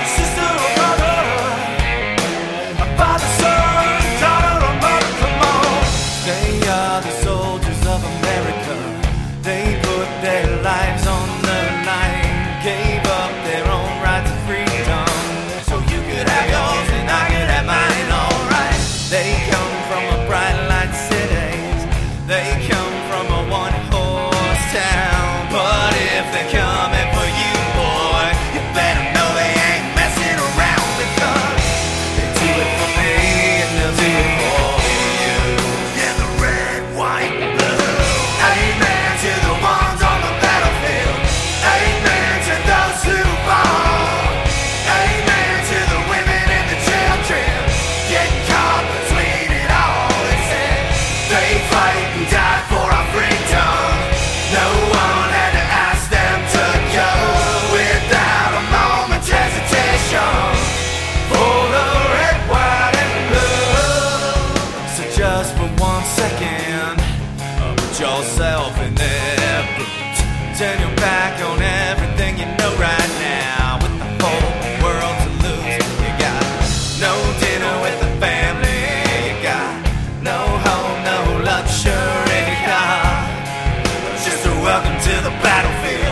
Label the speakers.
Speaker 1: sister or brother, a father, son, daughter or mother, come on. They are the soldiers of America. They put their lives on the line, gave up their own rights and freedom, so you could have yours and I could have mine, alright. They come from a bright light cities, they come from a one-horse town, but if they're coming for you, boy, you better know they ain't messing around, because they do it for me and they'll do it for you. Yeah, the red, white, blue. Amen to the ones on the battlefield. Amen to those who fall. Amen to the women and the children getting caught between it all. They said they fight and die for our freedom. No one had to ask them to go without a moment's hesitation. For the red, white, and blue. So just for 1 second, put yourself in their boots. Turn your back on everything you know right now, with the whole world to lose. You got no dinner with the family, you got no home, no luxury car, just a welcome to the battlefield.